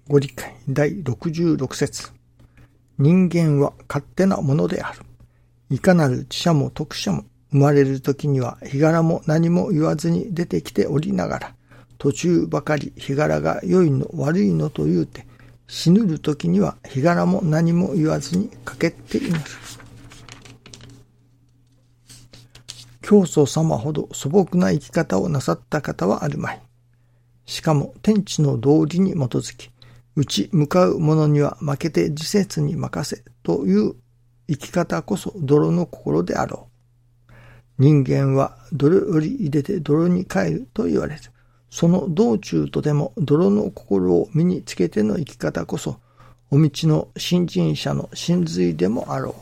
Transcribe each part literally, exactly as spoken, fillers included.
ご理解だいろくじゅうろく節。人間は勝手なものである。いかなる知者も徳者も生まれるときには日柄も何も言わずに出てきておりながら、途中ばかり日柄が良いの悪いのと言うて、死ぬるときには日柄も何も言わずにかけて祈る。教祖様ほど素朴な生き方をなさった方はあるまい。しかも天地の道理に基づき、打ち向かう者には負けて自節に任せという生き方こそ泥の心であろう。人間は泥より入れて泥に帰ると言われる。その道中とでも泥の心を身につけての生き方こそ、お道の信心者の真髄でもあろ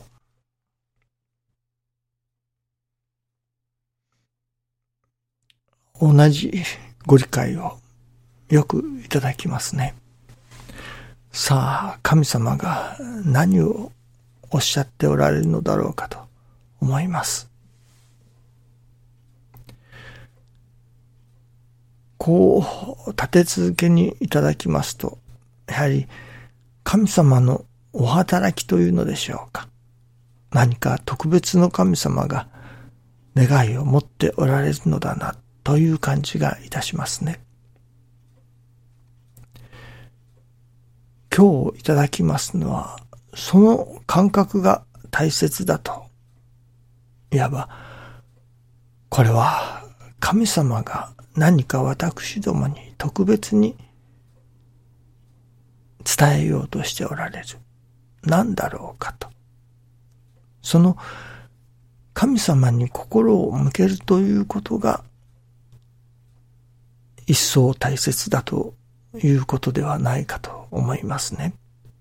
う。同じご理解をよくいただきますね。さあ、神様が何をおっしゃっておられるのだろうかと思います。こう立て続けにいただきますと、やはり神様のお働きというのでしょうか。何か特別の神様が願いを持っておられるのだなという感じがいたしますね。今日いただきますのは、その感覚が大切だと。いわば、これは神様が何か私どもに特別に伝えようとしておられる。何だろうかと。その神様に心を向けるということが一層大切だということではないかと思いますね。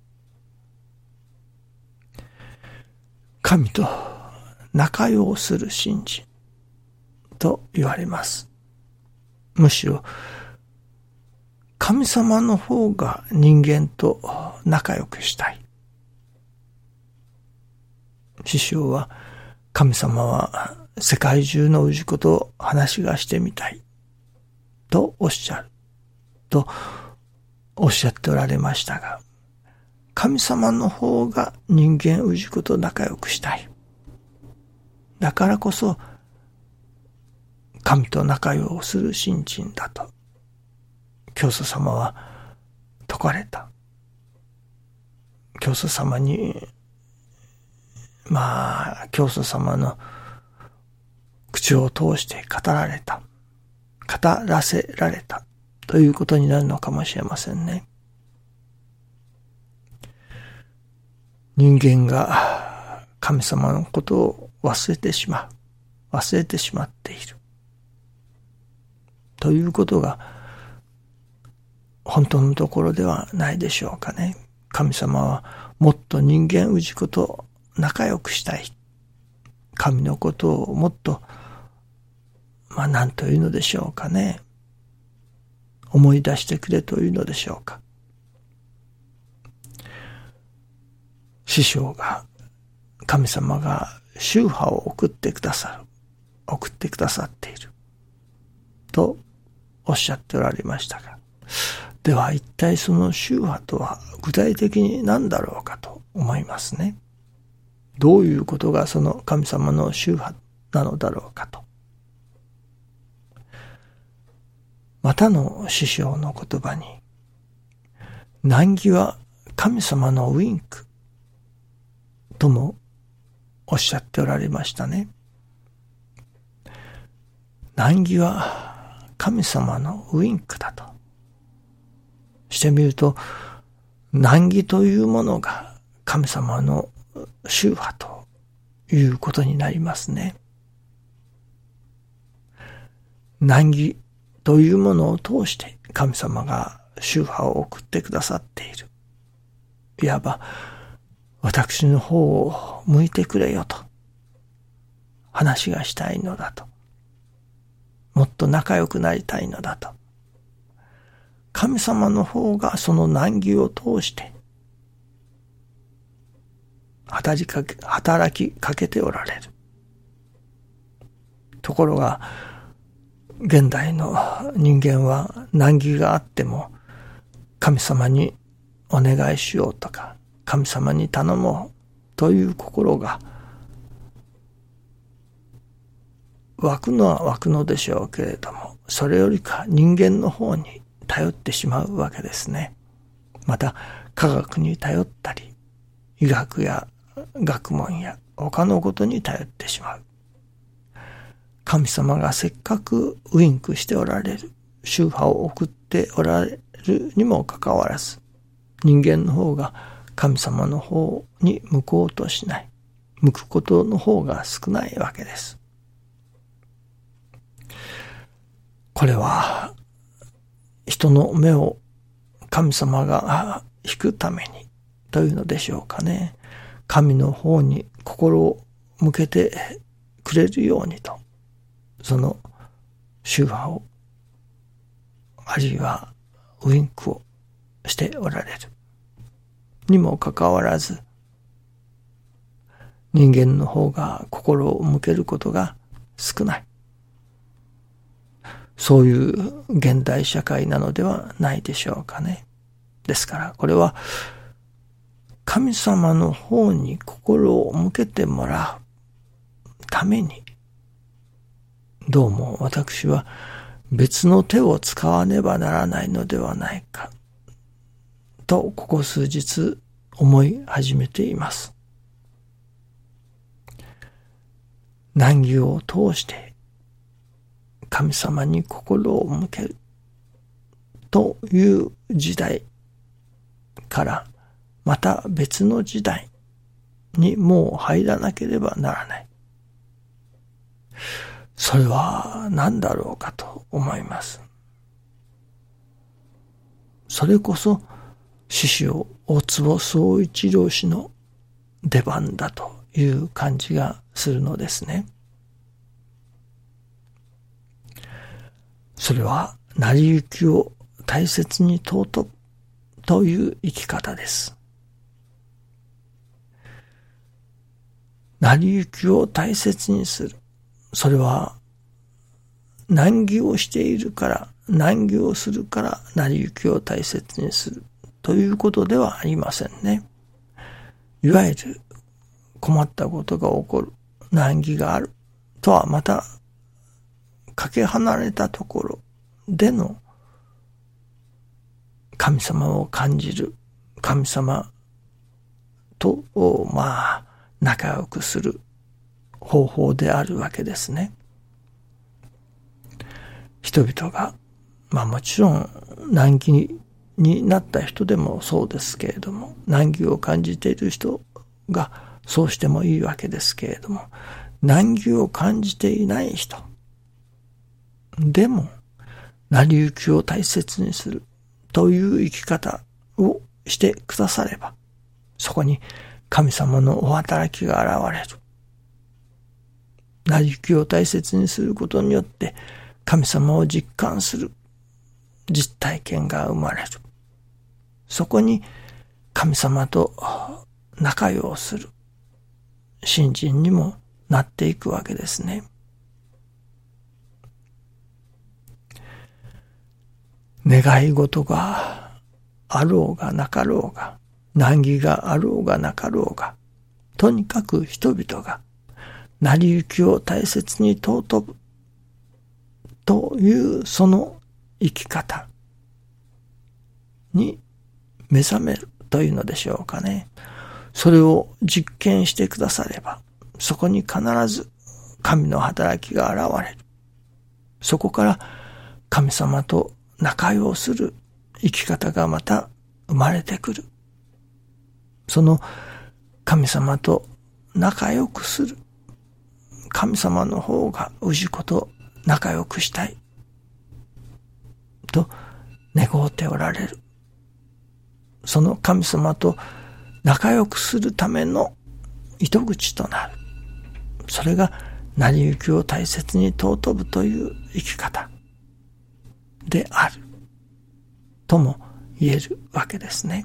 神と仲良うする信心と言われます。むしろ神様の方が人間と仲良くしたい。師匠は神様は世界中の氏子と話がしてみたいとおっしゃるとおっしゃっておられましたが、神様の方が人間氏子と仲良くしたい。だからこそ神と仲良うする信心だと教祖様は説かれた。教祖様にまあ教祖様の口を通して語られた、語らせられたということになるのかもしれませんね。人間が神様のことを忘れてしまう、忘れてしまっているということが本当のところではないでしょうかね。神様はもっと人間氏子と仲良くしたい。神のことをもっと、まあ何というのでしょうかね。思い出してくれというのでしょうか。師匠が、神様が宗派を送ってくださる、送ってくださっているとおっしゃっておられましたが、では一体その宗派とは具体的に何だろうかと思いますね。どういうことがその神様の宗派なのだろうかと。またの師匠の言葉に、難儀は神様のウインクともおっしゃっておられましたね。難儀は神様のウインクだと。してみると、難儀というものが神様の宗派ということになりますね。難儀というものを通して神様が宗派を送ってくださっている。いわば私の方を向いてくれよと話がしたいのだと、もっと仲良くなりたいのだと、神様の方がその難儀を通して働きかけ、働きかけておられる。ところが現代の人間は難儀があっても神様にお願いしようとか、神様に頼もうという心が湧くのは湧くのでしょうけれども、それよりか人間の方に頼ってしまうわけですね。また科学に頼ったり、医学や学問や他のことに頼ってしまう。神様がせっかくウインクしておられる、宗派を送っておられるにもかかわらず、人間の方が神様の方に向こうとしない、向くことの方が少ないわけです。これは人の目を神様が引くためにというのでしょうかね。神の方に心を向けてくれるようにと、その宗派をあるいはウインクをしておられるにもかかわらず、人間の方が心を向けることが少ない、そういう現代社会なのではないでしょうかね。ですからこれは神様の方に心を向けてもらうために、どうも私は別の手を使わねばならないのではないかと、ここ数日思い始めています。難儀を通して神様に心を向けるという時代から、また別の時代にもう入らなければならない。それは何だろうかと思います。それこそ師匠大坪宗一郎氏の出番だという感じがするのですね。それは成り行きを大切に尊ぶという生き方です。成り行きを大切にする。それは難儀をしているから、難儀をするから成り行きを大切にするということではありませんね。いわゆる困ったことが起こる、難儀があるとはまたかけ離れたところでの神様を感じる、神様とまあ仲良くする方法であるわけですね。人々がまあもちろん難儀になった人でもそうですけれども、難儀を感じている人がそうしてもいいわけですけれども、難儀を感じていない人でも成り行きを大切にするという生き方をしてくだされば、そこに神様のお働きが現れる。成り行きを大切にすることによって神様を実感する実体験が生まれる。そこに神様と仲良うする信心にもなっていくわけですね。願い事があろうがなかろうが、難儀があろうがなかろうが、とにかく人々が成り行きを大切に尊ぶというその生き方に目覚めるというのでしょうかね。それを実験してくだされば、そこに必ず神の働きが現れる。そこから神様と仲良うする生き方がまた生まれてくる。その神様と仲良くする、神様の方が氏子と仲良くしたいと願っておられる。その神様と仲良くするための糸口となる。それが成り行きを大切に尊ぶという生き方であるとも言えるわけですね。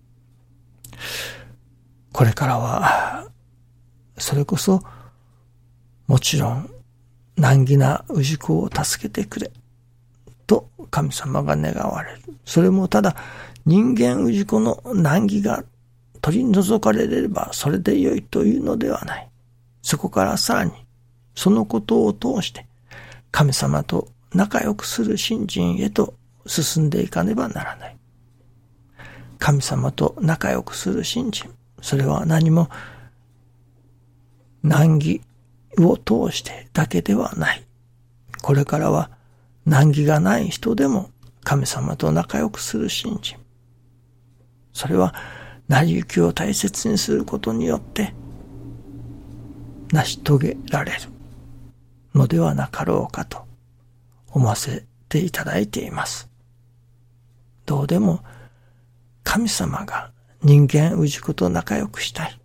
これからはそれこそもちろん難儀な氏子を助けてくれと神様が願われる。それもただ人間氏子の難儀が取り除かれればそれでよいというのではない。そこからさらにそのことを通して神様と仲良くする信心へと進んでいかねばならない。神様と仲良くする信心、それは何も難儀を通してだけではない。これからは難儀がない人でも神様と仲良くする信心。それは成り行きを大切にすることによって成し遂げられるのではなかろうかと思わせていただいています。どうでも神様が人間氏子と仲良くしたい。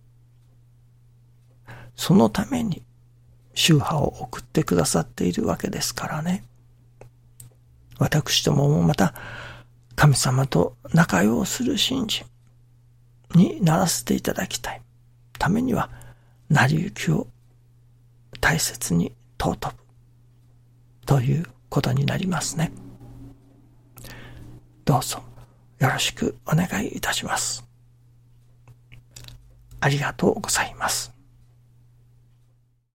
そのために宗派を送ってくださっているわけですからね。私どももまた神様と仲良うする信心にならせていただきたいためには、成り行きを大切に尊ぶということになりますね。どうぞよろしくお願いいたします。ありがとうございます。